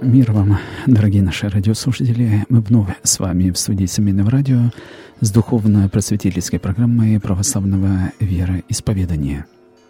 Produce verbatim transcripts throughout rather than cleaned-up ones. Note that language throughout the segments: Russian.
Мир вам, дорогие наши радиослушатели. Мы вновь с вами в студии Семейного радио с духовно-просветительской программой православного вероисповедания.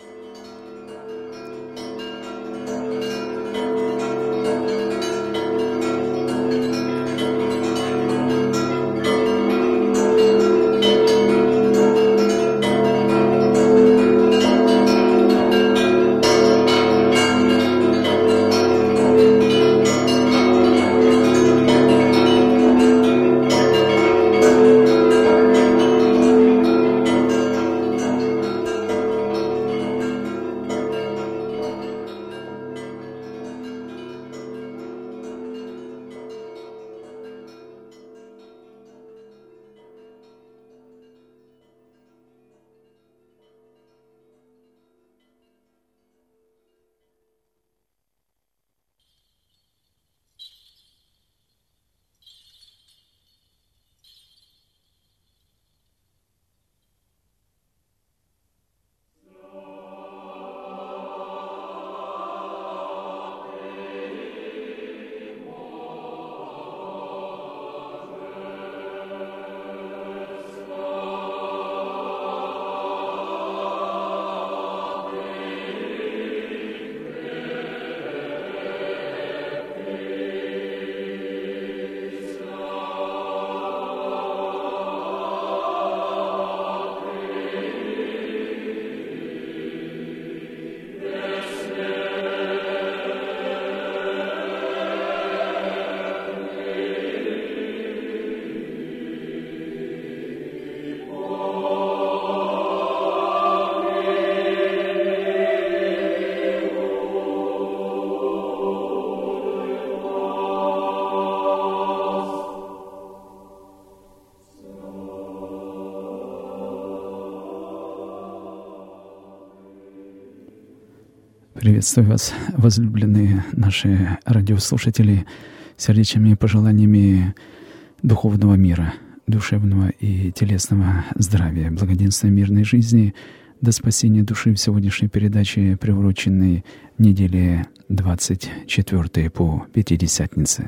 Приветствую вас, возлюбленные наши радиослушатели, сердечными пожеланиями духовного мира, душевного и телесного здравия, благоденствия, мирной жизни, до спасения души в сегодняшней передаче, приуроченной неделе двадцать четвёртой по Пятидесятнице.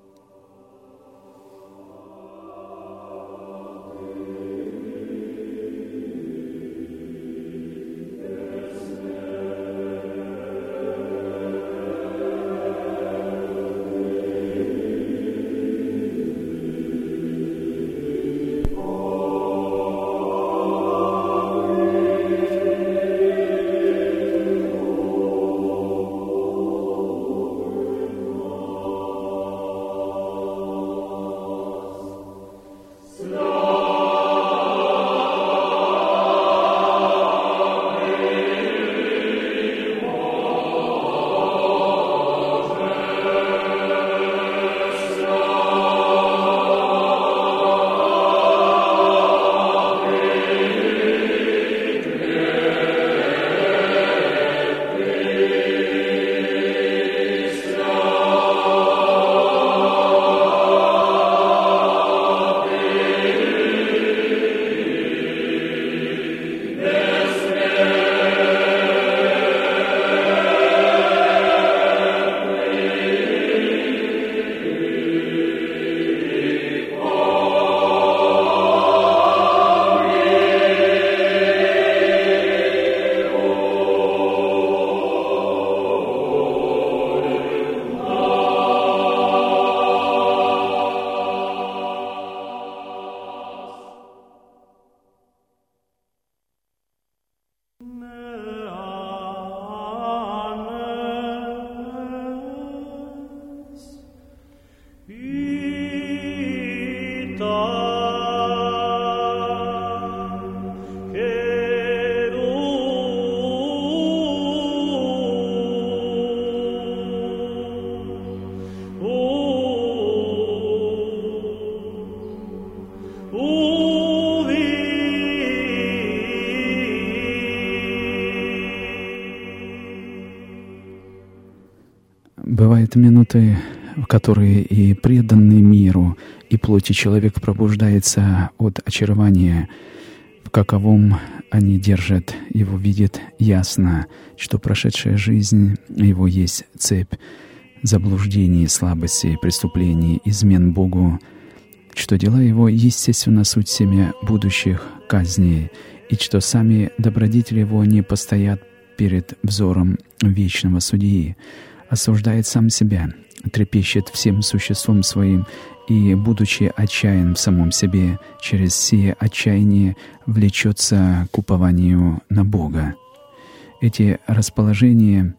Бывают минуты, в которые и преданный миру, и плоти человек пробуждается от очарования, в каковом они держат, его видят ясно, что прошедшая жизнь его есть цепь, заблуждений, слабостей, преступлений, измен Богу, что дела Его, естественно, суть семя будущих казней, и что сами добродетели Его не постоят перед взором вечного судьи, осуждает сам себя, трепещет всем существом своим и, будучи отчаян в самом себе, через сие отчаяние влечется к упованию на Бога. Эти расположения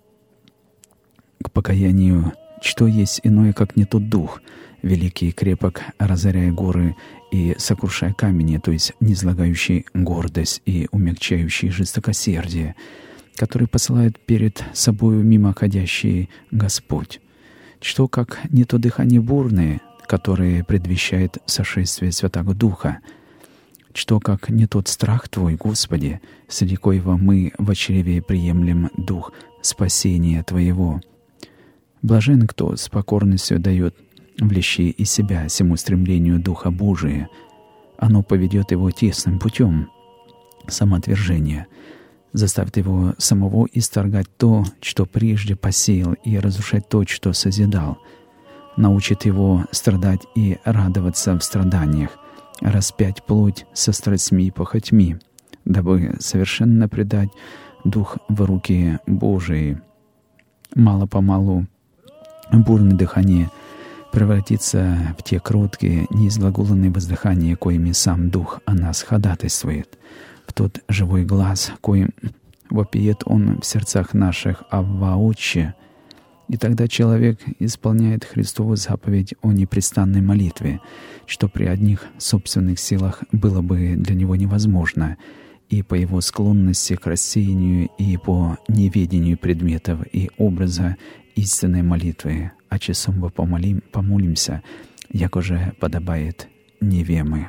к покаянию, что есть иное, как не тот дух, великий и крепок, разоряя горы и сокрушая камни, то есть низлагающий гордость и умягчающий жестокосердие, который посылает перед собою мимоходящий Господь, что как не то дыхание бурное, которое предвещает сошествие Святого Духа, что как не тот страх Твой, Господи, среди коего мы в чреве приемлем дух спасения Твоего. Блажен, кто с покорностью дает влечи из себя всему стремлению Духа Божия. Оно поведет его тесным путем самоотвержения, заставит его самого исторгать то, что прежде посеял, и разрушать то, что созидал, научит его страдать и радоваться в страданиях, распять плоть со страстьми и похотьми, дабы совершенно предать дух в руки Божии. Мало-помалу бурное дыхание превратится в те кроткие, неизглаголанные воздыхания, коими сам Дух о нас ходатайствует, в тот живой глаз, коим вопиет Он в сердцах наших «Авва, Отче». И тогда человек исполняет Христову заповедь о непрестанной молитве, что при одних собственных силах было бы для него невозможно, и по его склонности к рассеянию, и по неведению предметов и образа истинной молитвы, а часом мы помолим, помолимся, як уже подобает невемы.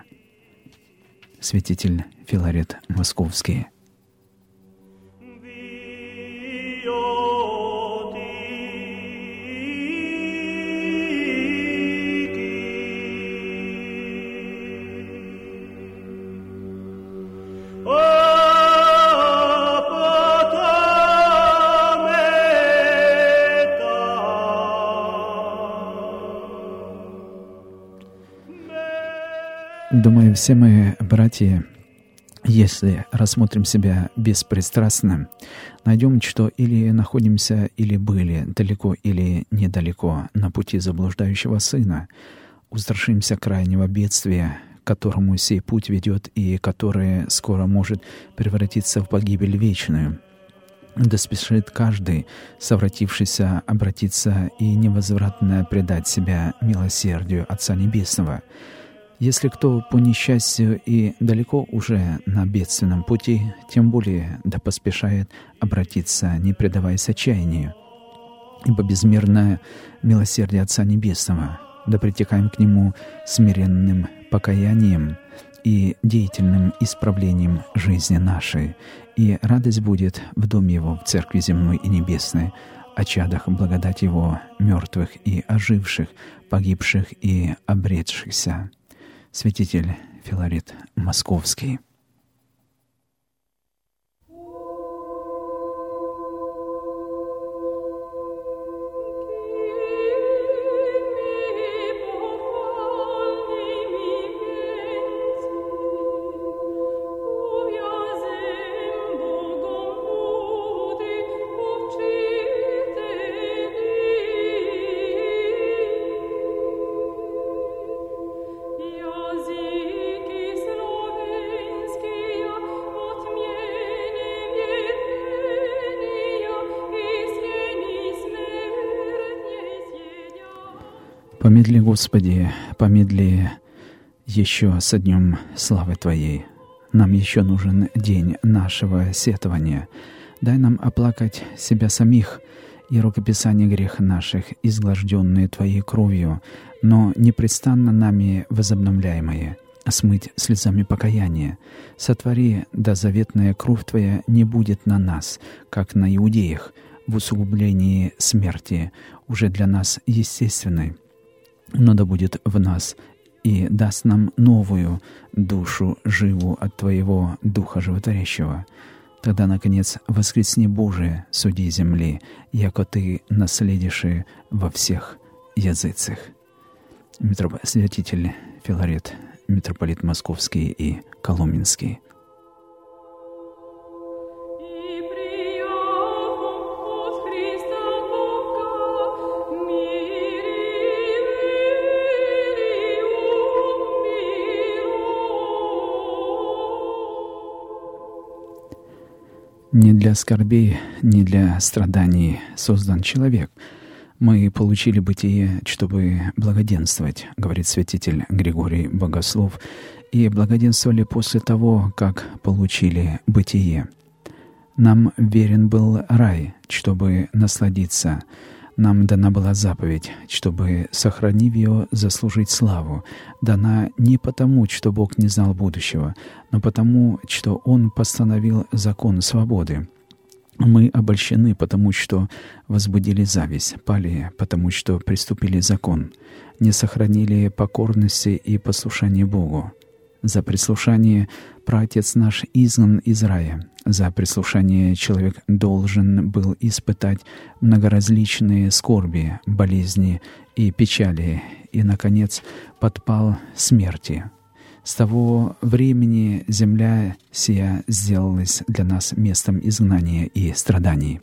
Святитель Филарет Московский. Думаю, все мы, братья, если рассмотрим себя беспристрастно, найдем, что или находимся, или были далеко или недалеко на пути заблуждающего сына, устрашимся крайнего бедствия, к которому сей путь ведет и которое скоро может превратиться в погибель вечную. Да спешит каждый, совратившийся, обратиться и невозвратно предать себя милосердию Отца Небесного. Если кто по несчастью и далеко уже на бедственном пути, тем более да поспешает обратиться, не предаваясь отчаянию. Ибо безмерное милосердие Отца Небесного, да притекаем к Нему смиренным покаянием и деятельным исправлением жизни нашей, и радость будет в доме Его, в Церкви земной и небесной, о чадах благодать Его, мертвых и оживших, погибших и обретшихся. Святитель Филарет Московский. Помедли, Господи, помедли еще со днем славы Твоей. Нам еще нужен день нашего сетования. Дай нам оплакать себя самих и рукописание грех наших, изглажденные Твоей кровью, но непрестанно нами возобновляемые, смыть слезами покаяния. Сотвори, да заветная кровь Твоя не будет на нас, как на иудеях, в усугублении смерти, уже для нас естественной, но да будет в нас и даст нам новую душу живу от Твоего Духа Животворящего. Тогда, наконец, воскресни, Боже, суди земли, яко Ты наследишь во всех языцах. Митроп... Святитель Филарет, митрополит Московский и Коломенский. Не для скорбей, не для страданий создан человек. Мы получили бытие, чтобы благоденствовать, говорит святитель Григорий Богослов, и благоденствовали после того, как получили бытие. Нам верен был рай, чтобы насладиться. Нам дана была заповедь, чтобы, сохранив ее, заслужить славу. Дана не потому, что Бог не знал будущего, но потому, что Он постановил закон свободы. Мы обольщены, потому что возбудили зависть, пали, потому что приступили закон, не сохранили покорности и послушания Богу. За прислушание праотец наш изгнан из рая. За прислушание человек должен был испытать многоразличные скорби, болезни и печали, и, наконец, подпал смерти. С того времени земля сия сделалась для нас местом изгнания и страданий.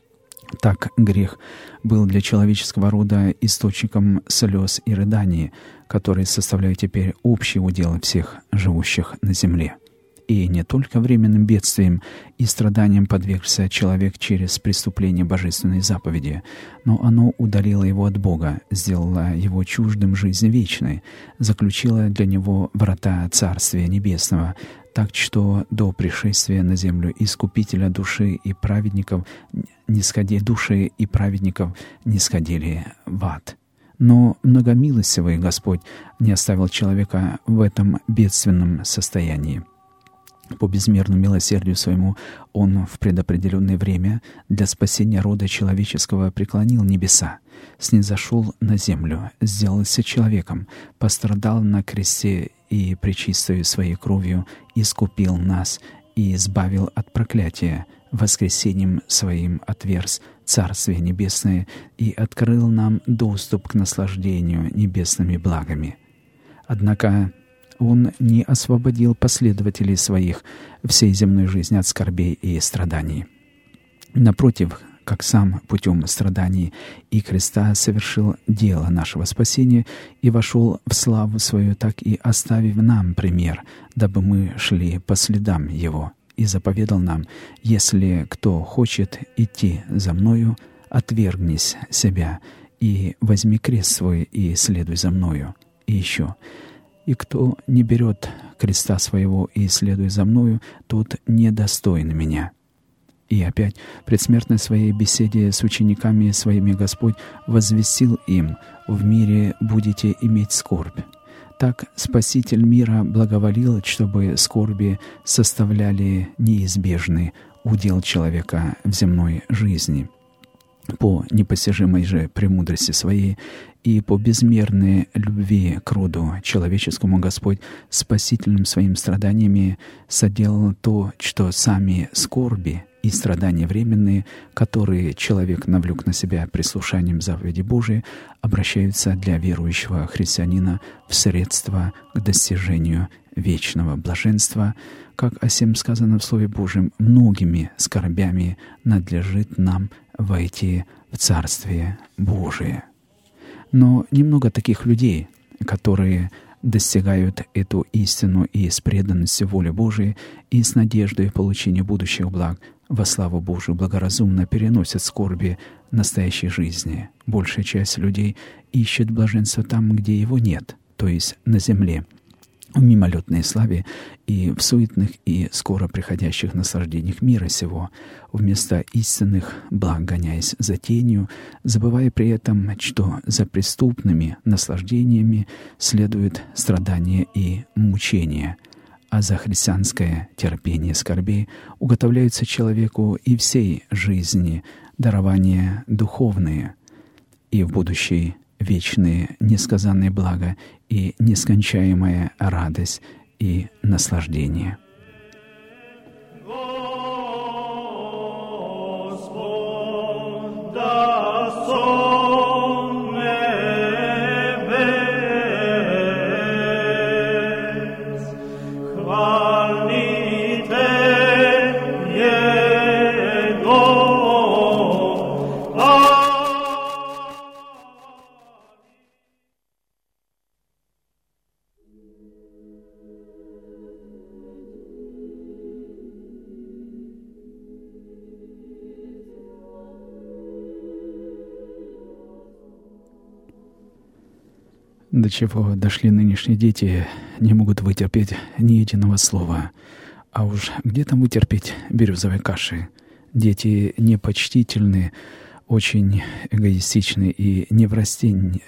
Так грех был для человеческого рода источником слез и рыданий, которые составляют теперь общий удел всех живущих на земле. И не только временным бедствием и страданием подвергся человек через преступление божественной заповеди, но оно удалило его от Бога, сделало его чуждым жизни вечной, заключило для него врата Царствия Небесного, так что до пришествия на землю Искупителя души и праведников не сходи, души и праведников не сходили в ад. Но многомилостивый Господь не оставил человека в этом бедственном состоянии. По безмерному милосердию своему Он в предопределенное время для спасения рода человеческого преклонил небеса, снизошел на землю, сделался человеком, пострадал на кресте и пречистою своей кровью искупил нас и избавил от проклятия, воскресением Своим отверз Царствие Небесное и открыл нам доступ к наслаждению небесными благами. Однако Он не освободил последователей Своих всей земной жизни от скорбей и страданий. Напротив, как Сам путем страданий и креста совершил дело нашего спасения и вошел в славу Свою, так и оставив нам пример, дабы мы шли по следам Его, и заповедал нам: «Если кто хочет идти за Мною, отвергнись себя и возьми крест свой и следуй за Мною». И еще: «И кто не берет креста своего и следует за Мною, тот недостоин Меня». И опять, в предсмертной Своей беседе с учениками Своими Господь возвестил им: «В мире будете иметь скорбь». Так Спаситель мира благоволил, чтобы скорби составляли неизбежный удел человека в земной жизни. По непостижимой же премудрости Своей и по безмерной любви к роду человеческому Господь спасительным Своим страданиями соделал то, что сами скорби и страдания временные, которые человек навлек на себя прислушанием заповеди Божией, обращаются для верующего христианина в средство к достижению вечного блаженства, как о сем сказано в Слове Божьем: «Многими скорбями надлежит нам войти в Царствие Божие». Но немного таких людей, которые достигают эту истину и с преданностью воле Божией, и с надеждой получения будущих благ во славу Божию благоразумно переносят скорби настоящей жизни. Большая часть людей ищет блаженства там, где его нет, то есть на земле, в мимолетной славе и в суетных и скоро приходящих наслаждениях мира сего, вместо истинных благ гоняясь за тенью, забывая при этом, что за преступными наслаждениями следует страдания и мучения, а за христианское терпение скорбей уготовляются человеку и всей жизни дарования духовные, и в будущей вечные несказанные блага и нескончаемая радость и наслаждение. До чего дошли нынешние дети, не могут вытерпеть ни единого слова. А уж где там вытерпеть березовой каши? Дети непочтительны, очень эгоистичны и неврастен...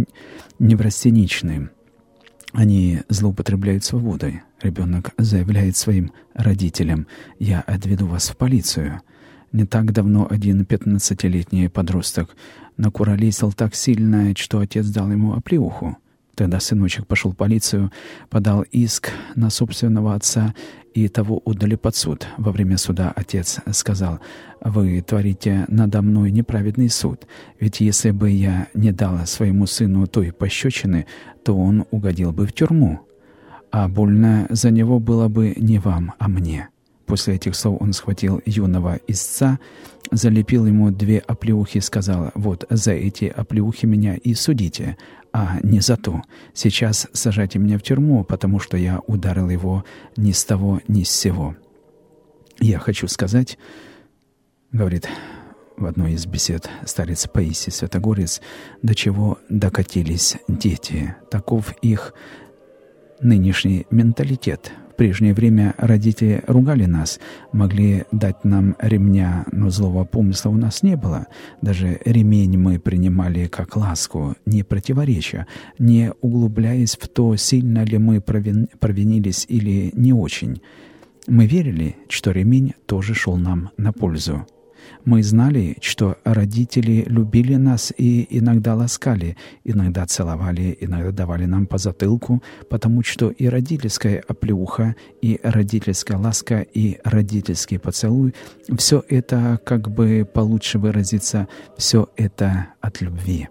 неврастеничны. Они злоупотребляют свободой. Ребенок заявляет своим родителям: «Я отведу вас в полицию». Не так давно один пятнадцатилетний подросток накуролесил так сильно, что отец дал ему оплеуху. Тогда сыночек пошел в полицию, подал иск на собственного отца, и того отдали под суд. Во время суда отец сказал: «Вы творите надо мной неправедный суд, ведь если бы я не дал своему сыну той пощечины, то он угодил бы в тюрьму, а больно за него было бы не вам, а мне». После этих слов он схватил юного истца, залепил ему две оплеухи и сказал: «Вот за эти оплеухи меня и судите, а не за то. Сейчас сажайте меня в тюрьму, потому что я ударил его ни с того, ни с сего». Я хочу сказать, говорит в одной из бесед старец Паисий Святогорец, до чего докатились дети. Таков их нынешний менталитет. В прежнее время родители ругали нас, могли дать нам ремня, но злого помысла у нас не было. Даже ремень мы принимали как ласку, не противореча, не углубляясь в то, сильно ли мы провин... провинились или не очень. Мы верили, что ремень тоже шел нам на пользу. Мы знали, что родители любили нас и иногда ласкали, иногда целовали, иногда давали нам по затылку, потому что и родительская оплеуха, и родительская ласка, и родительский поцелуй — все это, как бы получше выразиться, все это от любви.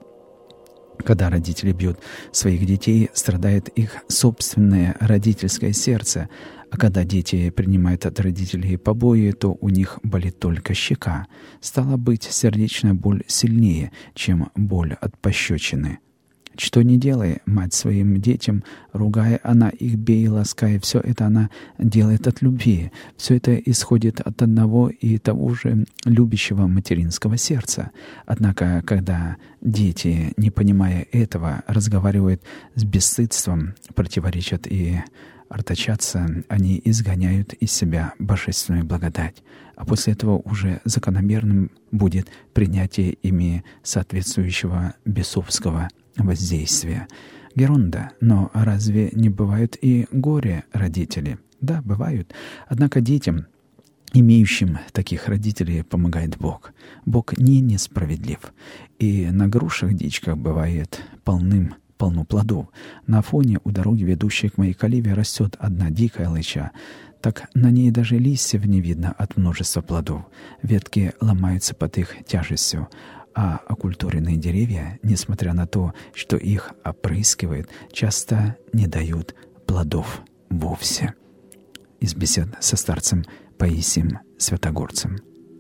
Когда родители бьют своих детей, страдает их собственное родительское сердце, а когда дети принимают от родителей побои, то у них болит только щека. Стало быть, сердечная боль сильнее, чем боль от пощечины. Что не делай, мать своим детям, ругая она их, бей, лаская, все это она делает от любви. Все это исходит от одного и того же любящего материнского сердца. Однако, когда дети, не понимая этого, разговаривают с бесстыдством, противоречат и артачатся, они изгоняют из себя божественную благодать. А после этого уже закономерным будет принятие ими соответствующего бесовского воздействия. Геронда, но разве не бывают и горе-родители? Да, бывают. Однако детям, имеющим таких родителей, помогает Бог. Бог не несправедлив. И на грушах-дичках бывает полным полно плодов. На фоне у дороги, ведущей к моей каливе, растет одна дикая лыча. Так на ней даже листьев не видно от множества плодов. Ветки ломаются под их тяжестью. А окультуренные деревья, несмотря на то, что их опрыскивают, часто не дают плодов вовсе. Из бесед со старцем Паисием Святогорцем.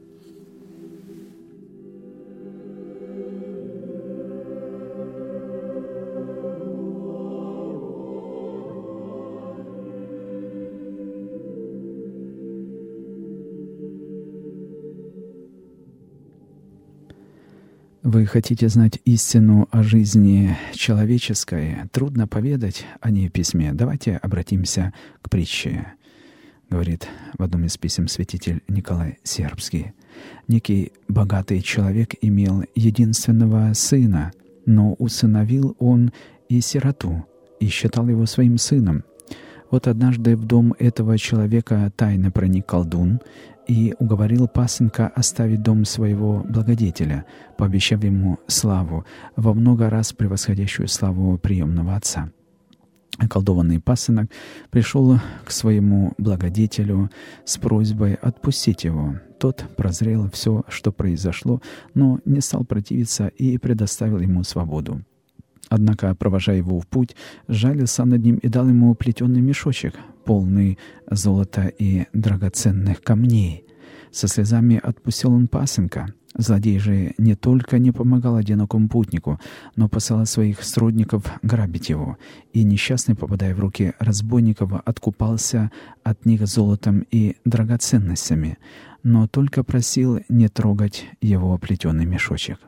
Вы хотите знать истину о жизни человеческой? Трудно поведать о ней в письме. Давайте обратимся к притче. Говорит в одном из писем святитель Николай Сербский. Некий богатый человек имел единственного сына, но усыновил он и сироту, и считал его своим сыном. Вот однажды в дом этого человека тайно проник колдун и уговорил пасынка оставить дом своего благодетеля, пообещав ему славу, во много раз превосходящую славу приемного отца. Околдованный пасынок пришел к своему благодетелю с просьбой отпустить его. Тот прозрел все, что произошло, но не стал противиться и предоставил ему свободу. Однако, провожая его в путь, жалился над ним и дал ему плетеный мешочек, полный золота и драгоценных камней. Со слезами отпустил он пасынка. Злодей же не только не помогал одинокому путнику, но посылал своих сродников грабить его, и несчастный, попадая в руки разбойников, откупался от них золотом и драгоценностями, но только просил не трогать его плетеный мешочек.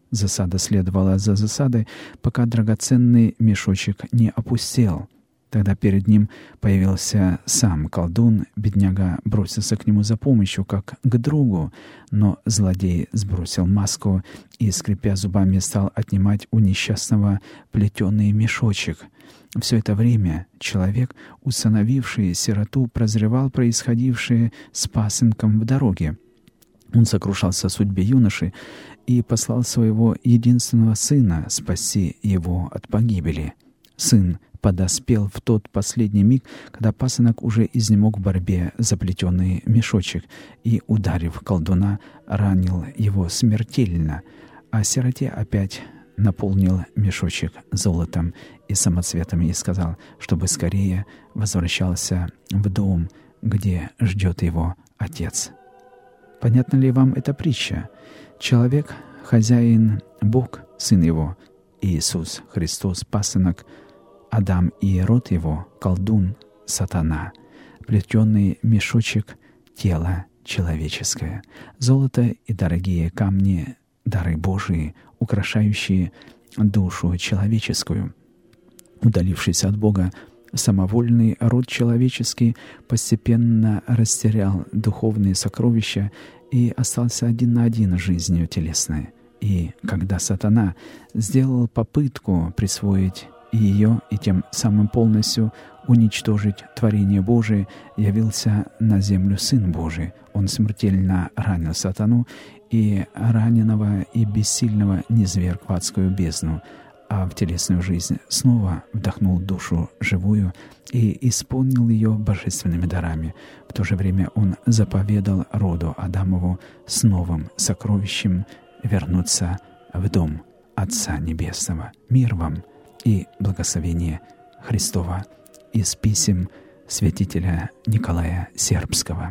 Засада следовала за засадой, пока драгоценный мешочек не опустел. Тогда перед ним появился сам колдун. Бедняга бросился к нему за помощью, как к другу, но злодей сбросил маску и, скрипя зубами, стал отнимать у несчастного плетеный мешочек. Все это время человек, усыновивший сироту, прозревал происходившее с пасынком в дороге. Он сокрушался о судьбе юноши и послал своего единственного сына спасти его от погибели. Сын подоспел в тот последний миг, когда пасынок уже изнемог в борьбе за плетеный мешочек и, ударив колдуна, ранил его смертельно, а сироте опять наполнил мешочек золотом и самоцветами и сказал, чтобы скорее возвращался в дом, где ждет его отец. Понятна ли вам эта притча? Человек, хозяин, Бог, Сын Его, Иисус Христос, пасынок, Адам и род его, колдун, сатана, плетеный мешочек, тело человеческое, золото и дорогие камни, дары Божии, украшающие душу человеческую. Удалившись от Бога, самовольный род человеческий постепенно растерял духовные сокровища и остался один на один с жизнью телесной. И когда сатана сделал попытку присвоить и ее, и тем самым полностью уничтожить творение Божие, явился на землю Сын Божий. Он смертельно ранил сатану, и раненого и бессильного низверг в адскую бездну, а в телесную жизнь снова вдохнул душу живую и исполнил ее божественными дарами. В то же время он заповедал роду Адамову с новым сокровищем вернуться в дом Отца Небесного. Мир вам и благословение Христова из писем святителя Николая Сербского.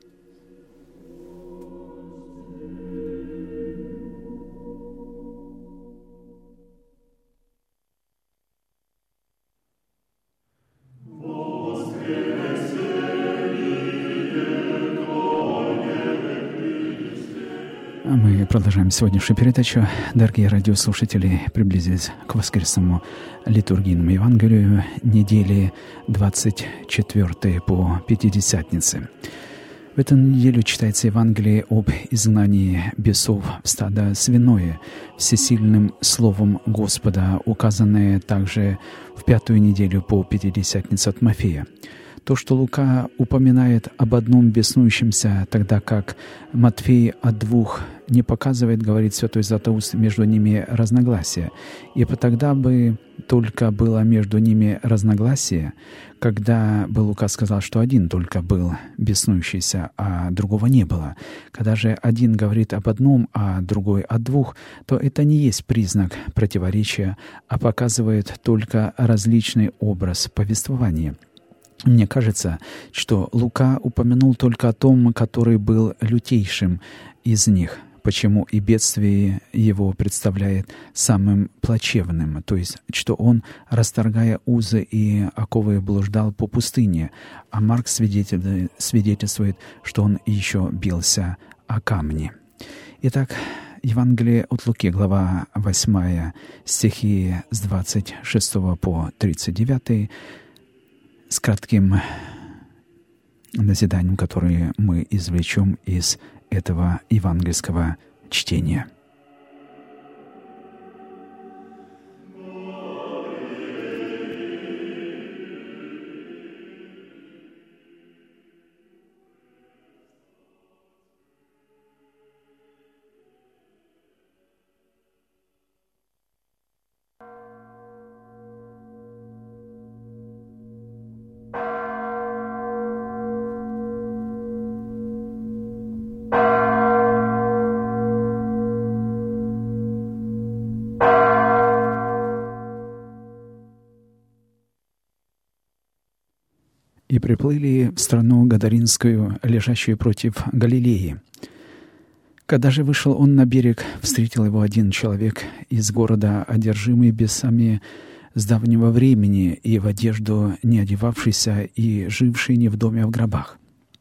Мы продолжаем сегодняшнюю передачу. Дорогие радиослушатели, приблизились к воскресному литургийному Евангелию недели двадцать четвёртой по Пятидесятнице. В эту неделю читается Евангелие об изгнании бесов в стадо свиное, всесильным словом Господа, указанное также в пятую неделю по Пятидесятнице от Матфея. То, что Лука упоминает об одном беснующемся, тогда как Матфей о двух не показывает, говорит святой Златоуст, между ними разногласия. Ибо тогда бы только было между ними разногласие, когда бы Лука сказал, что один только был беснующийся, а другого не было. Когда же один говорит об одном, а другой о двух, то это не есть признак противоречия, а показывает только различный образ повествования. Мне кажется, что Лука упомянул только о том, который был лютейшим из них, почему и бедствие его представляет самым плачевным, то есть, что он, расторгая узы и оковы, блуждал по пустыне, а Марк свидетельствует, что он еще бился о камни. Итак, Евангелие от Луки, глава восьмая, стихи с двадцать шестого по тридцать девятый, с кратким назиданием, которое мы извлечем из этого евангельского чтения. И приплыли в страну Гадаринскую, лежащую против Галилеи. Когда же вышел он на берег, встретил его один человек из города, одержимый бесами с давнего времени и в одежду не одевавшийся и живший не в доме, а в гробах.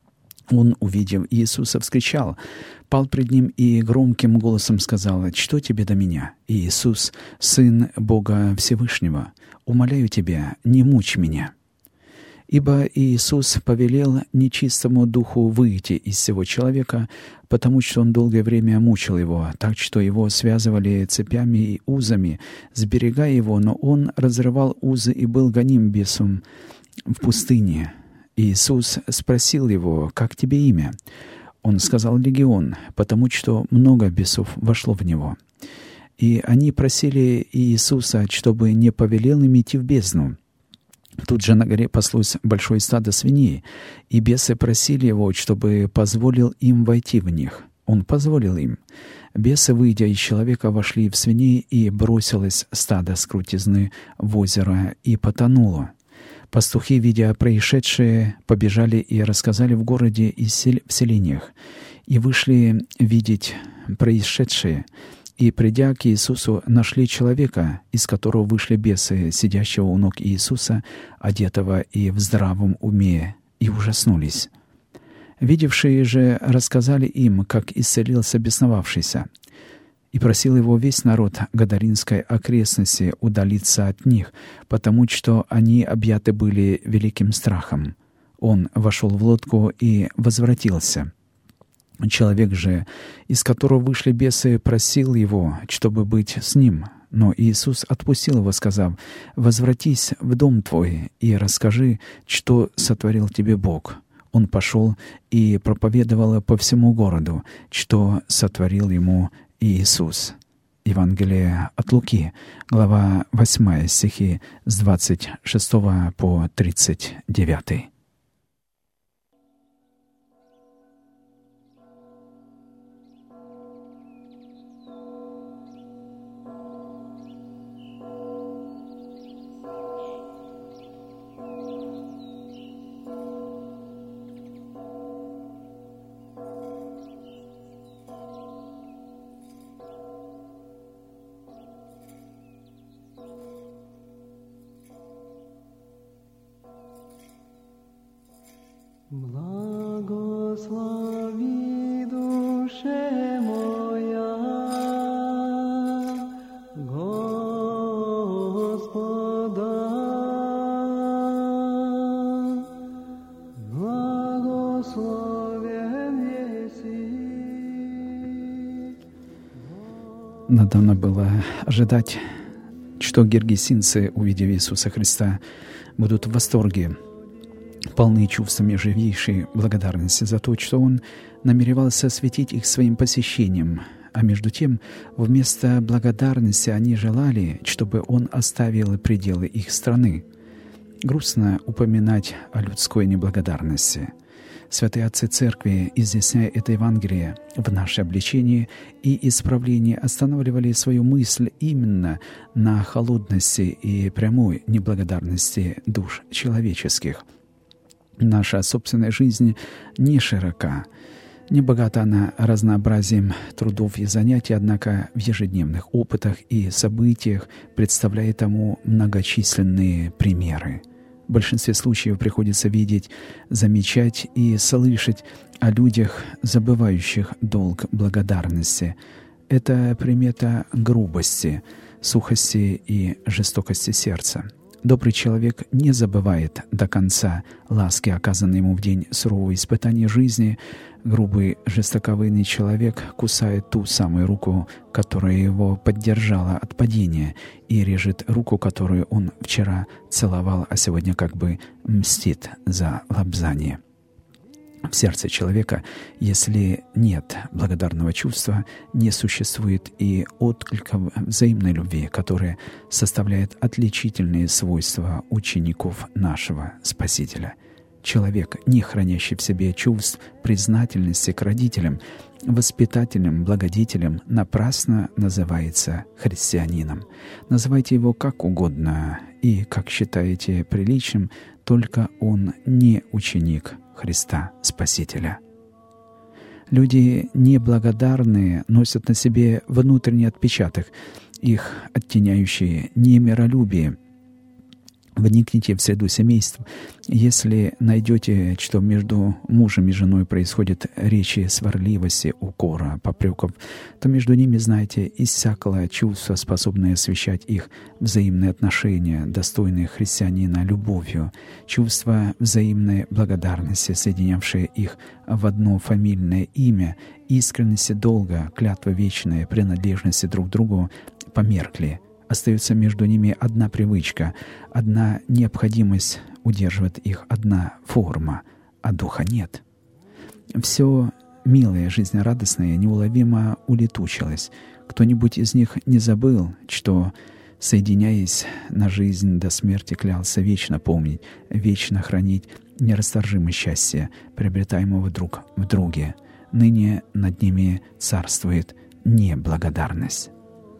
Он, увидев Иисуса, вскричал, пал пред ним и громким голосом сказал: «Что тебе до меня, Иисус, Сын Бога Всевышнего? Умоляю тебя, не мучь меня». Ибо Иисус повелел нечистому духу выйти из сего человека, потому что он долгое время мучил его, так что его связывали цепями и узами, сберегая его, но он разрывал узы и был гоним бесом в пустыне. Иисус спросил его: «Как тебе имя?» Он сказал: «Легион», потому что много бесов вошло в него. И они просили Иисуса, чтобы не повелел им идти в бездну. Тут же на горе паслось большое стадо свиней, и бесы просили его, чтобы позволил им войти в них. Он позволил им. Бесы, выйдя из человека, вошли в свиней, и бросилось стадо с крутизны в озеро и потонуло. Пастухи, видя происшедшее, побежали и рассказали в городе и в селениях, и вышли видеть происшедшее. И, придя к Иисусу, нашли человека, из которого вышли бесы, сидящего у ног Иисуса, одетого и в здравом уме, и ужаснулись. Видевшие же рассказали им, как исцелился бесновавшийся, и просил его весь народ Гадаринской окрестности удалиться от них, потому что они объяты были великим страхом. Он вошел в лодку и возвратился. Человек же, из которого вышли бесы, просил его, чтобы быть с ним. Но Иисус отпустил его, сказав: «Возвратись в дом твой и расскажи, что сотворил тебе Бог». Он пошел и проповедовал по всему городу, что сотворил ему Иисус. Евангелие от Луки, глава восьмая, стихи с двадцать шестого по тридцать девятый. Благослови, душе моя, Господа, благословен еси. Надо было ожидать, что гергесинцы, увидев Иисуса Христа, будут в восторге, полны чувствами живейшей благодарности за то, что Он намеревался осветить их своим посещением. А между тем, вместо благодарности они желали, чтобы Он оставил пределы их страны. Грустно упоминать о людской неблагодарности. Святые отцы Церкви, изъясняя это Евангелие в наше обличение и исправление, останавливали свою мысль именно на холодности и прямой неблагодарности душ человеческих. Наша собственная жизнь не широка, не богата она разнообразием трудов и занятий, однако в ежедневных опытах и событиях представляет тому многочисленные примеры. В большинстве случаев приходится видеть, замечать и слышать о людях, забывающих долг благодарности. Это примета грубости, сухости и жестокости сердца. Добрый человек не забывает до конца ласки, оказанной ему в день сурового испытания жизни. Грубый, жестоковыйный человек кусает ту самую руку, которая его поддержала от падения, и режет руку, которую он вчера целовал, а сегодня как бы мстит за лобзание. В сердце человека, если нет благодарного чувства, не существует и отклика взаимной любви, которая составляет отличительные свойства учеников нашего Спасителя. Человек, не хранящий в себе чувств признательности к родителям, воспитателям, благодетелям, напрасно называется христианином. Называйте его как угодно и как считаете приличным, только он не ученик Христа Спасителя. Люди неблагодарные носят на себе внутренний отпечаток, их оттеняющий немиролюбие, Вникните в среду семейств. Если найдете, что между мужем и женой происходит речи сварливости, укора, попреков, то между ними, знаете, иссякло чувство, способное освещать их взаимные отношения, достойные христианина любовью, чувство взаимной благодарности, соединявшее их в одно фамильное имя, искренности долга, клятва вечная, принадлежности друг другу померкли. Остается между ними одна привычка, одна необходимость удерживает их, одна форма, а духа нет. Все милое, жизнерадостное неуловимо улетучилось. Кто-нибудь из них не забыл, что, соединяясь на жизнь до смерти, клялся вечно помнить, вечно хранить нерасторжимое счастье, приобретаемого друг в друге. Ныне над ними царствует неблагодарность.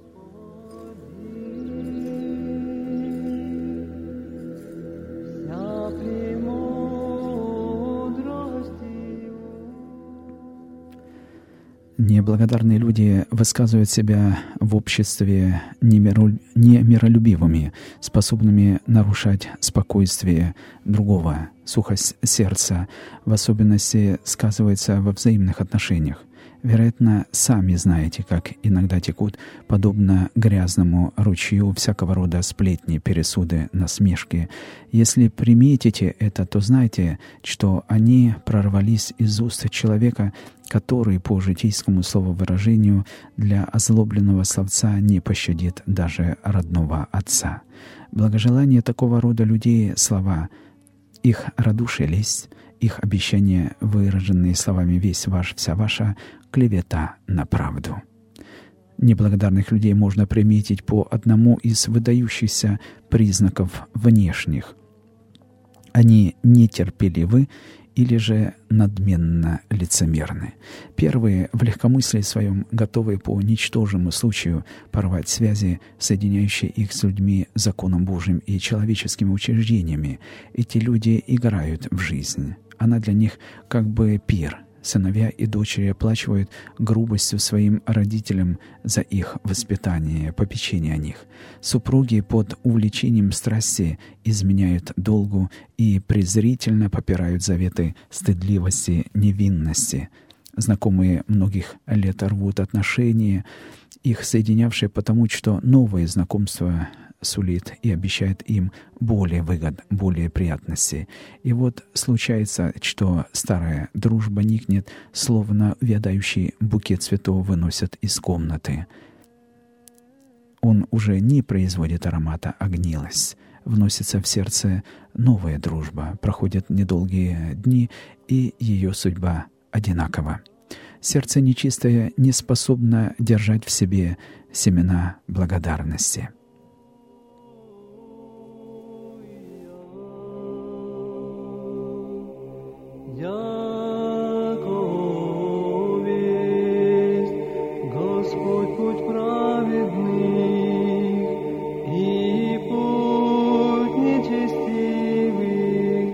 Неблагодарные люди высказывают себя в обществе немиролюбивыми, способными нарушать спокойствие другого. Сухость сердца в особенности сказывается во взаимных отношениях. Вероятно, сами знаете, как иногда текут, подобно грязному ручью, всякого рода сплетни, пересуды, насмешки. Если приметите это, то знайте, что они прорвались из уст человека, который, по житейскому слововыражению, для озлобленного словца не пощадит даже родного отца. Благожелание такого рода людей — слова, их радушие — лесть, их обещания, выраженные словами «весь ваш, вся ваша», клевета на правду. Неблагодарных людей можно приметить по одному из выдающихся признаков внешних. Они нетерпеливы или же надменно лицемерны. Первые в легкомыслии своем готовы по ничтожному случаю порвать связи, соединяющие их с людьми, законом Божьим и человеческими учреждениями. Эти люди играют в жизнь. Она для них как бы пир. Сыновья и дочери оплачивают грубостью своим родителям за их воспитание, попечение о них. Супруги под увлечением страсти изменяют долгу и презрительно попирают заветы стыдливости, невинности. Знакомые многих лет рвут отношения, их соединявшие потому, что новое знакомство сулит и обещает им более выгод, более приятностей. И вот случается, что старая дружба никнет, словно увядающий букет цветов выносят из комнаты. Он уже не производит аромата, а гнилость. Вносится в сердце новая дружба. Проходят недолгие дни, и ее судьба одинакова. Сердце нечистое не способно держать в себе семена благодарности. Господь путь праведных и путь нечестивых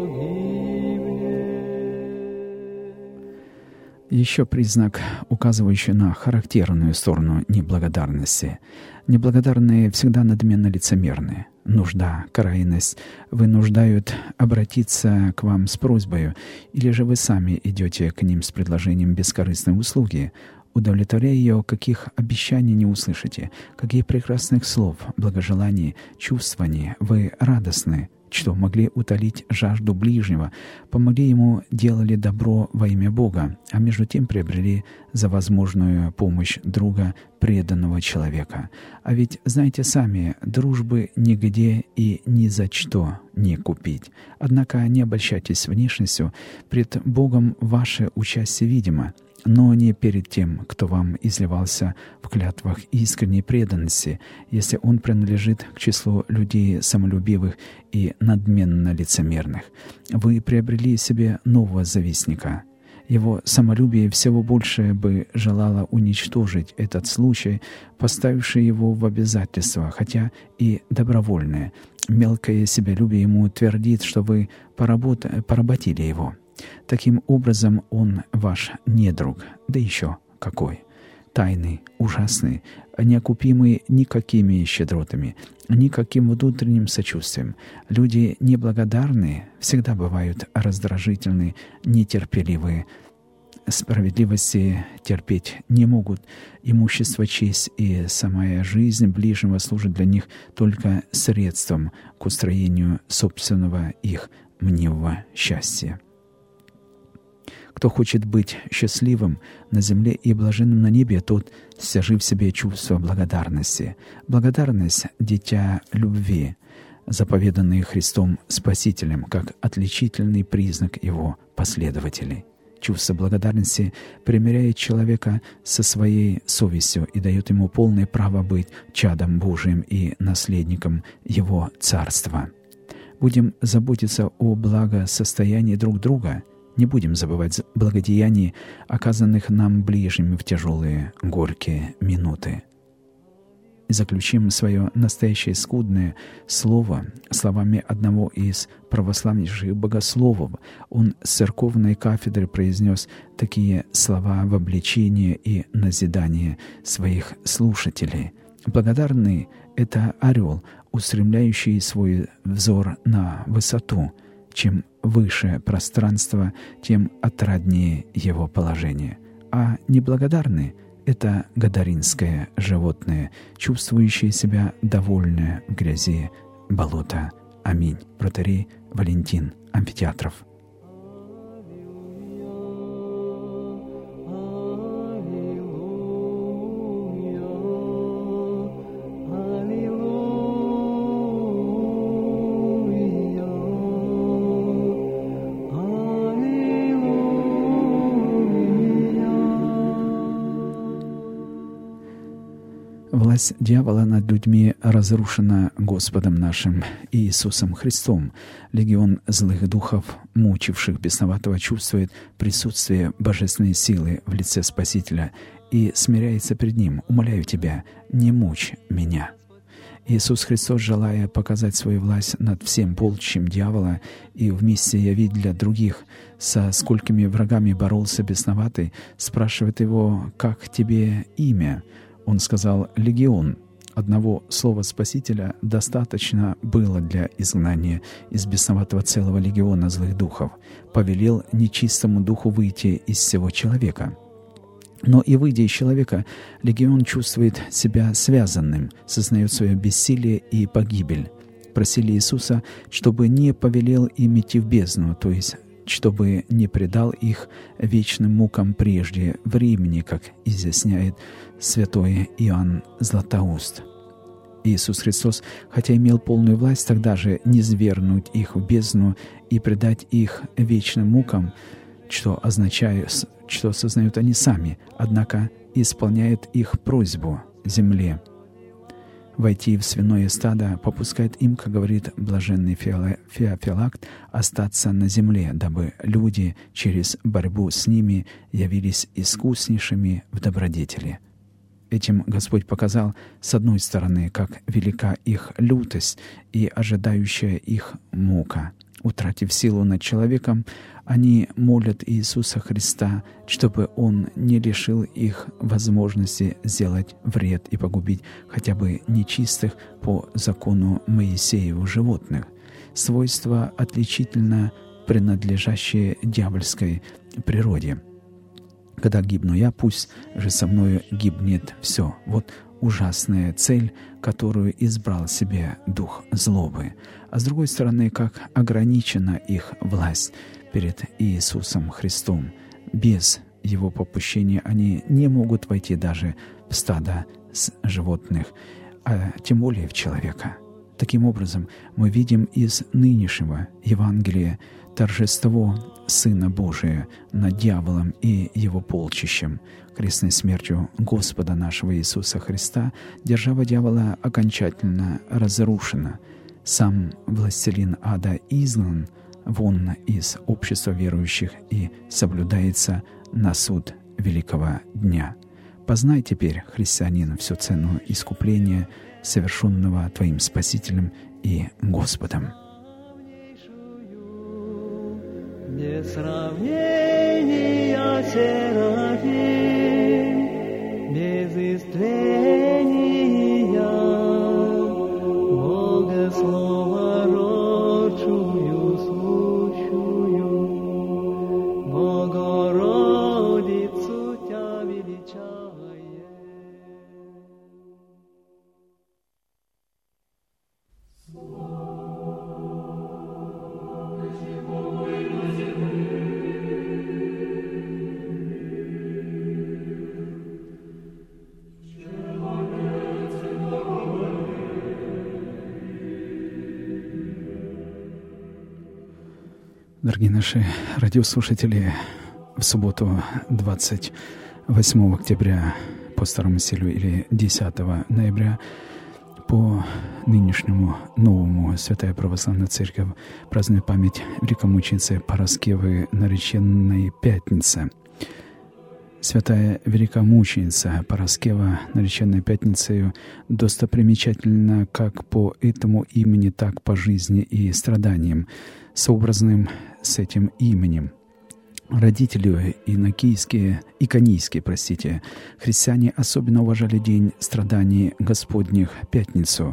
погибнет. Еще признак, указывающий на характерную сторону неблагодарности. Неблагодарные всегда надменно лицемерны. Нужда, крайность вынуждают обратиться к вам с просьбой, или же вы сами идете к ним с предложением бескорыстной услуги. Удовлетворяя ее, каких обещаний не услышите, каких прекрасных слов, благожеланий, чувствований вы радостны, что могли утолить жажду ближнего, помогли ему, делали добро во имя Бога, а между тем приобрели за возможную помощь друга, преданного человека. А ведь, знаете сами, дружбы нигде и ни за что не купить. Однако не обольщайтесь внешностью, пред Богом ваше участие видимо, но не перед тем, кто вам изливался в клятвах искренней преданности, если он принадлежит к числу людей самолюбивых и надменно лицемерных. Вы приобрели себе нового завистника. Его самолюбие всего больше бы желало уничтожить этот случай, поставивший его в обязательство, хотя и добровольное. Мелкое себялюбие ему твердит, что вы поработ... поработили его. Таким образом, он ваш недруг, да еще какой. тайный, ужасный, неокупимый никакими щедротами, никаким внутренним сочувствием. Люди неблагодарные всегда бывают раздражительны, нетерпеливые, справедливости терпеть не могут. Имущество, честь и самая жизнь ближнего служат для них только средством к устроению собственного их мнимого счастья. Кто хочет быть счастливым на земле и блаженным на небе, тот стяжи в себе чувство благодарности. Благодарность — дитя любви, заповеданные Христом Спасителем, как отличительный признак Его последователей. Чувство благодарности примиряет человека со своей совестью и дает ему полное право быть чадом Божиим и наследником Его Царства. Будем заботиться о благосостоянии друг друга, не будем забывать благодеяний, оказанных нам ближними в тяжелые, горькие минуты. И заключим свое настоящее скудное слово словами одного из православнейших богословов. Он с церковной кафедры произнес такие слова в обличение и назидание своих слушателей. «Благодарный — это орел, устремляющий свой взор на высоту. Чем выше пространство, тем отраднее его положение. А неблагодарный — это гадаринское животное, чувствующее себя довольное в грязи болота. Аминь. Протоиерей Валентин Амфитеатров. Власть дьявола над людьми разрушена Господом нашим Иисусом Христом. Легион злых духов, мучивших бесноватого, чувствует присутствие божественной силы в лице Спасителя и смиряется пред Ним. «Умоляю Тебя, не мучь меня». Иисус Христос, желая показать свою власть над всем полчищем дьявола и вместе явить для других, со сколькими врагами боролся бесноватый, спрашивает его: «Как тебе имя?» Он сказал: «Легион». Одного слова Спасителя достаточно было для изгнания из бесноватого целого легиона злых духов. Повелел нечистому духу выйти из всего человека. Но и выйдя из человека, легион чувствует себя связанным, сознает свое бессилие и погибель. Просили Иисуса, чтобы не повелел им идти в бездну, то есть чтобы не предал их вечным мукам прежде времени, как изъясняет святой Иоанн Златоуст. Иисус Христос, хотя имел полную власть тогда же низвергнуть их в бездну и предать их вечным мукам, что означает, что сознают они сами, однако исполняет их просьбу земле войти в свиное стадо, попускает им, как говорит блаженный Феофилакт, остаться на земле, дабы люди через борьбу с ними явились искуснейшими в добродетели. Этим Господь показал, с одной стороны, как велика их лютость и ожидающая их мука. Утратив силу над человеком, они молят Иисуса Христа, чтобы Он не лишил их возможности сделать вред и погубить хотя бы нечистых по закону Моисееву животных, свойства отличительно принадлежащие дьявольской природе. Когда гибну я, пусть же со мною гибнет все. Вот ужасная цель, которую избрал себе дух злобы. А с другой стороны, как ограничена их власть перед Иисусом Христом. Без Его попущения они не могут войти даже в стадо животных, а тем более в человека. Таким образом, мы видим из нынешнего Евангелия торжество Сына Божия над дьяволом и его полчищем. Крестной смертью Господа нашего Иисуса Христа держава дьявола окончательно разрушена. Сам властелин ада изгнан вон из общества верующих и соблюдается на суд великого дня. Познай теперь, христианин, всю цену искупления, совершенного Твоим Спасителем и Господом. Без сравнения серафим, Твения, Бога слова рочую, слушаю, Богородицу Тя величае. Дорогие наши радиослушатели, в субботу двадцать восьмого октября по старому стилю или десятого ноября по нынешнему новому Святая Православная Церковь празднует память великомученицы Параскевы нареченной Пятницы. Святая великомученица Параскева, нареченная Пятницею, достопримечательна как по этому имени, так по жизни и страданиям, сообразным с этим именем. Родители инокийские, иконийские, простите, христиане особенно уважали день страданий Господних, Пятницу,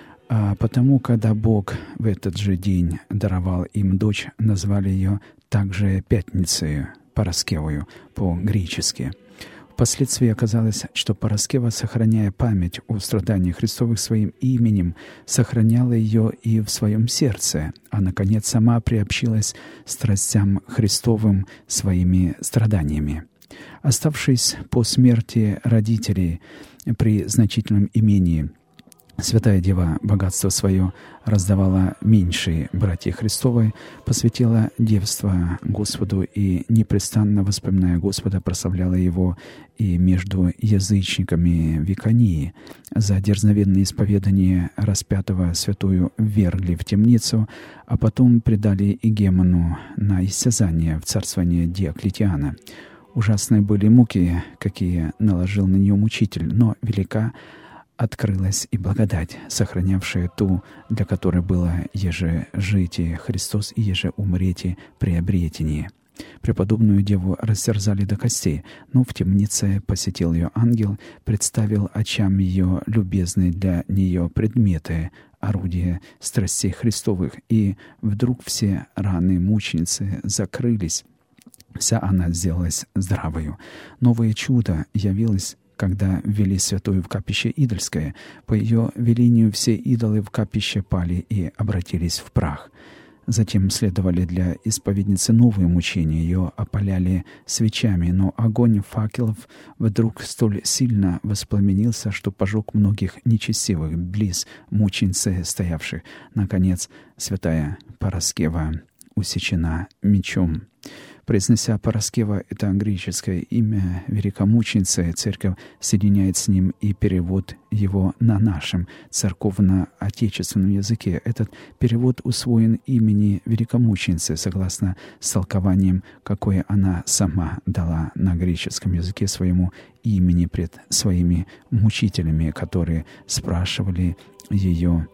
а потому, когда Бог в этот же день даровал им дочь, назвали ее также Пятницею, Параскевою по-гречески. Впоследствии оказалось, что Параскева, сохраняя память о страдании Христовых своим именем, сохраняла ее и в своем сердце, а, наконец, сама приобщилась страстям Христовым своими страданиями. Оставшись по смерти родителей при значительном имении, Святая Дева богатство свое раздавала меньшей братье Христовой, посвятила девство Господу и, непрестанно воспоминая Господа, прославляла Его и между язычниками в Иконии. За дерзновенное исповедание распятого святую ввергли в темницу, а потом предали Игемону на истязание в царствование Диоклетиана. Ужасные были муки, какие наложил на нее мучитель, но велика открылась и благодать, сохранявшая ту, для которой было еже житие Христос и еже умрете приобретение. Преподобную деву растерзали до костей, но в темнице посетил ее ангел, представил очам ее любезные для нее предметы, орудия страстей Христовых, и вдруг все раны мученицы закрылись. Вся она сделалась здравою. Новое чудо явилось, когда ввели святую в капище идольское. По ее велению все идолы в капище пали и обратились в прах. Затем следовали для исповедницы новые мучения. Ее опаляли свечами, но огонь факелов вдруг столь сильно воспламенился, что пожег многих нечестивых близ мученицы стоявших. Наконец, святая Параскева усечена мечом. Произнося Параскева, это греческое имя великомученицы, церковь соединяет с ним и перевод его на нашем церковно-отечественном языке. Этот перевод усвоен имени великомученицы, согласно с толкованием, какое она сама дала на греческом языке своему имени пред своими мучителями, которые спрашивали ее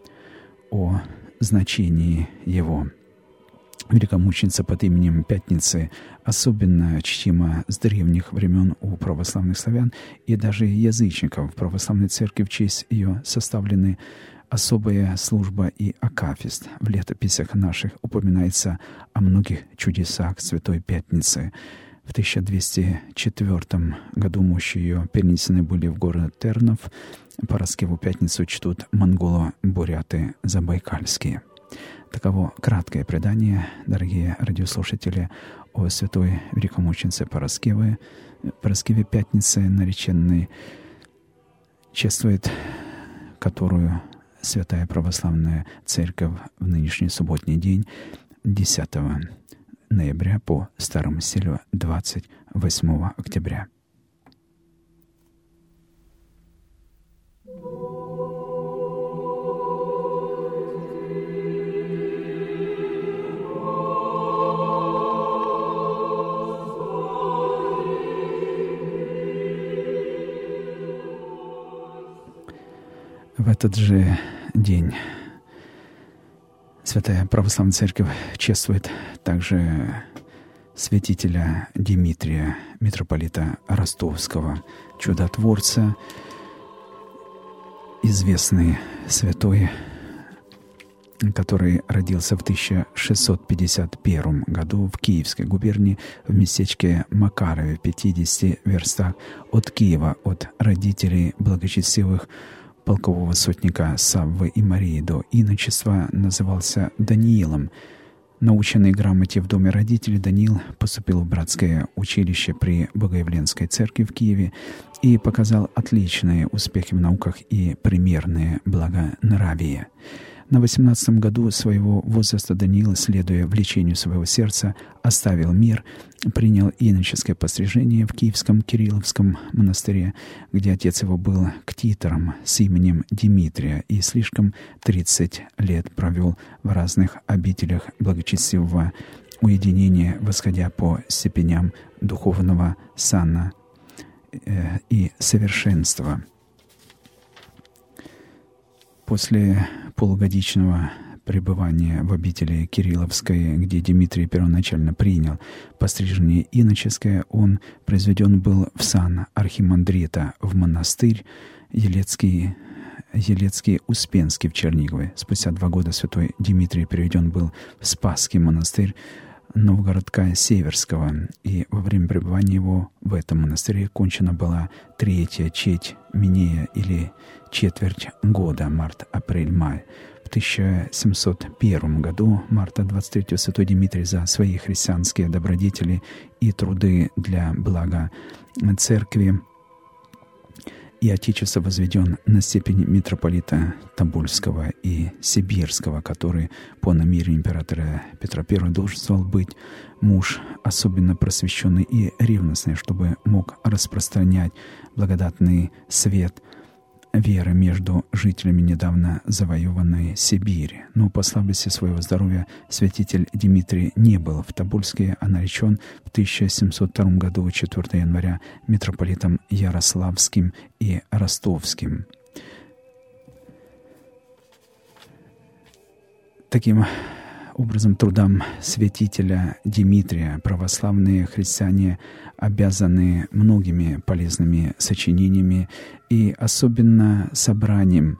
о значении его. Великомученица под именем Пятницы особенно чтима с древних времен у православных славян и даже язычников. В православной церкви в честь ее составлены особая служба и акафист. В летописях наших упоминается о многих чудесах Святой Пятницы. В тысяча двести четвёртом году мощи ее перенесены были в город Тернов. Параскеву Пятницу чтут монголо-буряты забайкальские. Таково краткое предание, дорогие радиослушатели, о святой великомученице Параскеве. Параскеве Пятницы, нареченной, чествует которую Святая Православная Церковь в нынешний субботний день, десятого ноября по старому стилю двадцать восьмого октября. В этот же день Святая Православная Церковь чествует также святителя Димитрия, митрополита Ростовского, чудотворца, известный святой, который родился в тысяча шестьсот пятьдесят первом году в Киевской губернии в местечке Макарове, в пятидесяти верстах от Киева, от родителей благочестивых полкового сотника Саввы и Марии до иночества, назывался Даниилом. Наученный грамоте в доме родителей, Даниил поступил в братское училище при Богоявленской церкви в Киеве и показал отличные успехи в науках и примерное благонравие. На восемнадцатом году своего возраста Даниил, следуя влечению своего сердца, оставил мир, принял иноческое пострижение в Киевском Кирилловском монастыре, где отец его был ктитором с именем Димитрия, и слишком тридцать лет провел в разных обителях благочестивого уединения, восходя по степеням духовного сана э, и совершенства. После полугодичного пребывания в обители Кирилловской, где Дмитрий первоначально принял пострижение иноческое, он произведен был в сан архимандрита в монастырь Елецкий, Елецкий Успенский в Чернигове. Спустя два года святой Дмитрий переведен был в Спасский монастырь Новгородка Северского, и во время пребывания его в этом монастыре кончена была третья четь Минея или четверть года, март-апрель-май. В тысяча семьсот первом году, марта двадцать третьего, святой Дмитрий за свои христианские добродетели и труды для блага церкви и Отечества возведен на степень митрополита Тобольского и Сибирского, который по намерению императора Петра Первого должен быть муж особенно просвещенный и ревностный, чтобы мог распространять благодатный свет веры между жителями недавно завоеванной Сибири. Но по слабости своего здоровья святитель Дмитрий не был в Тобольске, а наречен в тысяча семьсот втором году, четвёртого января, митрополитом Ярославским и Ростовским. Таким образом, трудам святителя Дмитрия православные христиане обязаны многими полезными сочинениями и особенно собранием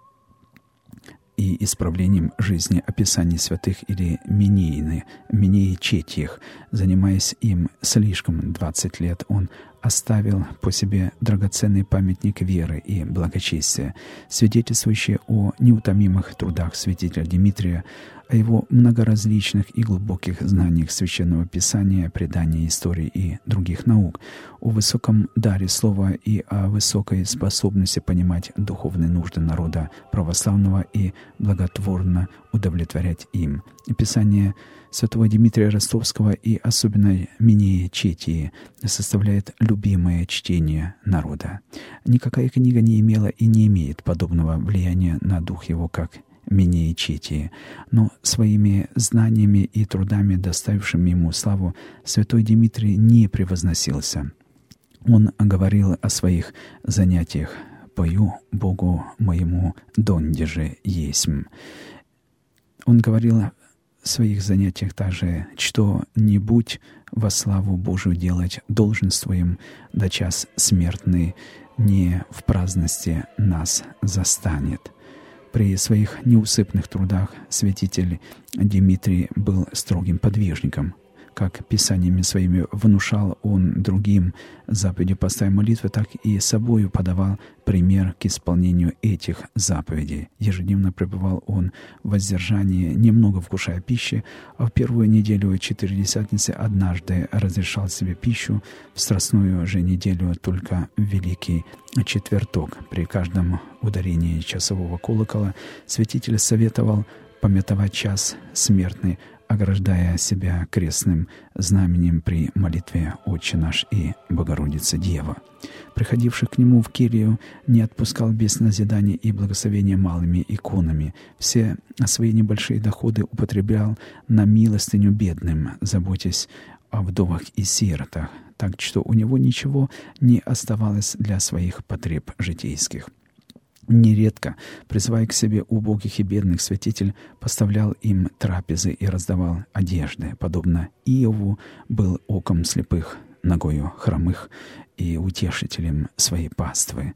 и исправлением жизни описаний святых или минеи, минеи четьих. Занимаясь им слишком двадцать лет, он оставил по себе драгоценный памятник веры и благочестия, свидетельствующий о неутомимых трудах святителя Дмитрия, о его многоразличных и глубоких знаниях Священного Писания, предания истории и других наук, о высоком даре слова и о высокой способности понимать духовные нужды народа православного и благотворно удовлетворять им. Писание святого Дмитрия Ростовского и особенно Минеи Четии составляет любимое чтение народа. Никакая книга не имела и не имеет подобного влияния на дух его, как Минеи Четии, но своими знаниями и трудами, доставившими ему славу, святой Дмитрий не превозносился. Он говорил о своих занятиях: «Пою Богу моему донде же есмь». Он говорил о своих занятиях также: «Что-нибудь во славу Божию делать долженствуем, да час смертный не в праздности нас застанет». При своих неусыпных трудах святитель Дмитрий был строгим подвижником. Как писаниями своими внушал он другим заповеди поста и молитвы, так и собою подавал пример к исполнению этих заповедей. Ежедневно пребывал он в воздержании, немного вкушая пищи, а в первую неделю Четыредесятницы однажды разрешал себе пищу, в страстную же неделю только в Великий Четверток. При каждом ударении часового колокола святитель советовал памятовать час смертный, ограждая себя крестным знаменем при молитве «Отче наш» и «Богородица Дева». Приходивших к нему в келью не отпускал без назидания и благословения малыми иконами. Все свои небольшие доходы употреблял на милостыню бедным, заботясь о вдовах и сиротах, так что у него ничего не оставалось для своих потреб житейских. Нередко, призывая к себе убогих и бедных, святитель поставлял им трапезы и раздавал одежды. Подобно Иову, был оком слепых, ногою хромых и утешителем своей паствы.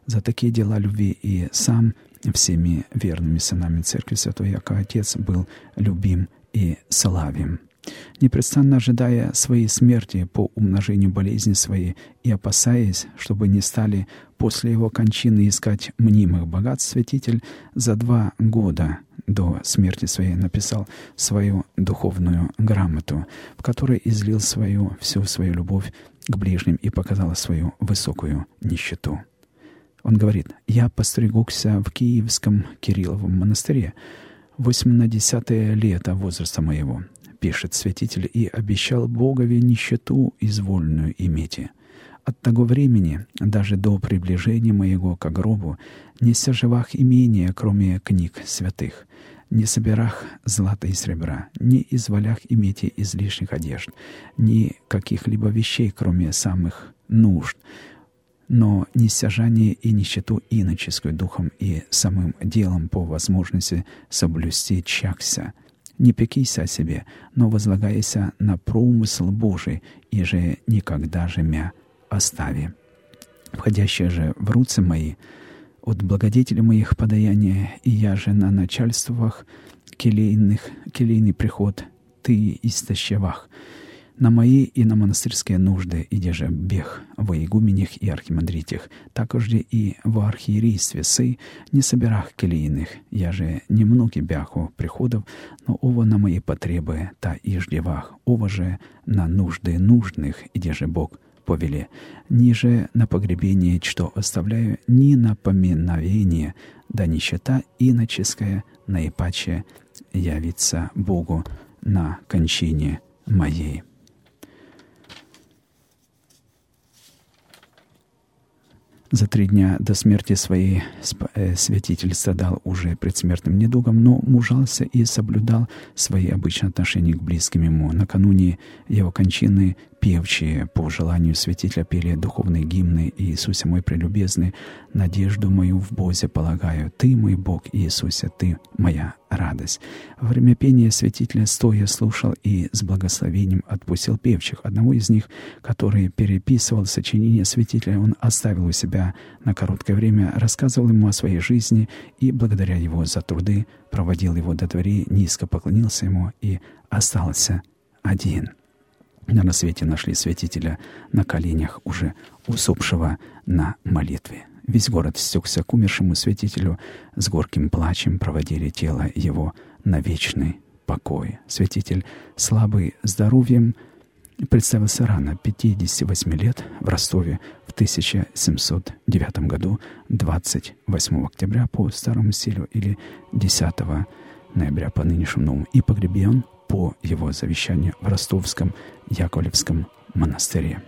За такие дела любви и сам всеми верными сынами Церкви Святой Яков Отец был любим и славим. Непрестанно ожидая своей смерти по умножению болезни своей и опасаясь, чтобы не стали после его кончины искать мнимых богатств, святитель за два года до смерти своей написал свою духовную грамоту, в которой излил свою, всю свою любовь к ближним и показал свою высокую нищету. Он говорит: «Я постригся в Киевском Кирилловом монастыре восемнадесятое лето возраста моего», пишет святитель, «и обещал Богове нищету извольную имейте. От того времени, даже до приближения моего к гробу, не соживах имения, кроме книг святых, не собирах злата и сребра, не изволях имейте излишних одежд, ни каких-либо вещей, кроме самых нужд, но несяжание и нищету иноческую духом и самым делом по возможности соблюсти чакся. Не пекися о себе, но возлагайся на промысл Божий, и же никогда же мя остави. Входящие же в руцы мои от благодетелей моих подаяние, и я же на начальствах келейных, келейный приход ты истощевах, на мои и на монастырские нужды, иде же бег во игуменях и архимандритях, такожде и во архиерействе сы не собирах келейных, я же не многи бяху приходов, но ово на мои потребы та иждевах, ово же на нужды нужных, иде же Бог повеле, ниже на погребение, что оставляю, ни на поминовение, да нищета иноческая наипаче явится Богу на кончине моей». За три дня до смерти своей святитель страдал уже предсмертным недугом, но мужался и соблюдал свои обычные отношения к близким ему. Накануне его кончины певчие по желанию святителя пели духовные гимны: «Иисусе мой прелюбезный, надежду мою в Бозе полагаю, Ты мой Бог, Иисусе, Ты моя радость». Во время пения святителя стоя слушал и с благословением отпустил певчих. Одного из них, который переписывал сочинение святителя, он оставил у себя на короткое время, рассказывал ему о своей жизни и, благодаря его за труды, проводил его до дверей, низко поклонился ему и остался один. На рассвете нашли святителя на коленях, уже усопшего на молитве. Весь город стекся к умершему святителю, с горьким плачем проводили тело его на вечный покой. Святитель, слабый здоровьем, представился рано, пятидесяти восьми лет, в Ростове в тысяча семьсот девятом году, двадцать восьмого октября по старому стилю или десятого ноября по нынешнему, и погребен по его завещанию в Ростовском Яковлевском монастыре.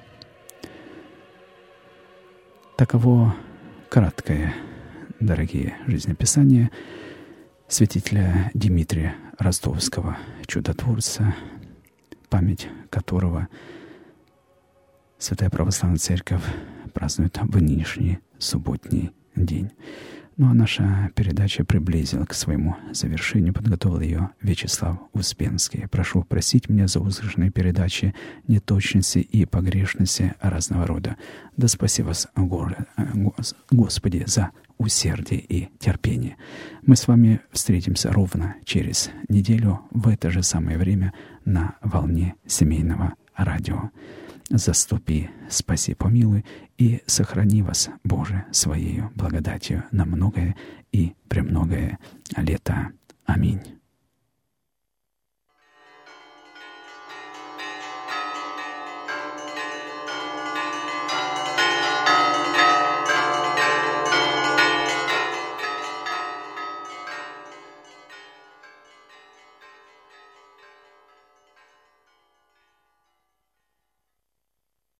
Таково краткое, дорогие жизнеписание святителя Дмитрия Ростовского, чудотворца, память которого Святая Православная Церковь празднует в нынешний субботний день. Ну а наша передача приблизила к своему завершению. Подготовил ее Вячеслав Успенский. Прошу простить меня за услышанные передачи, неточности и погрешности разного рода. Да спаси вас, Господи, за усердие и терпение. Мы с вами встретимся ровно через неделю в это же самое время на волне семейного радио. Заступи, спаси, помилуй и сохрани вас, Боже, Своею благодатью на многое и премногое лето. Аминь.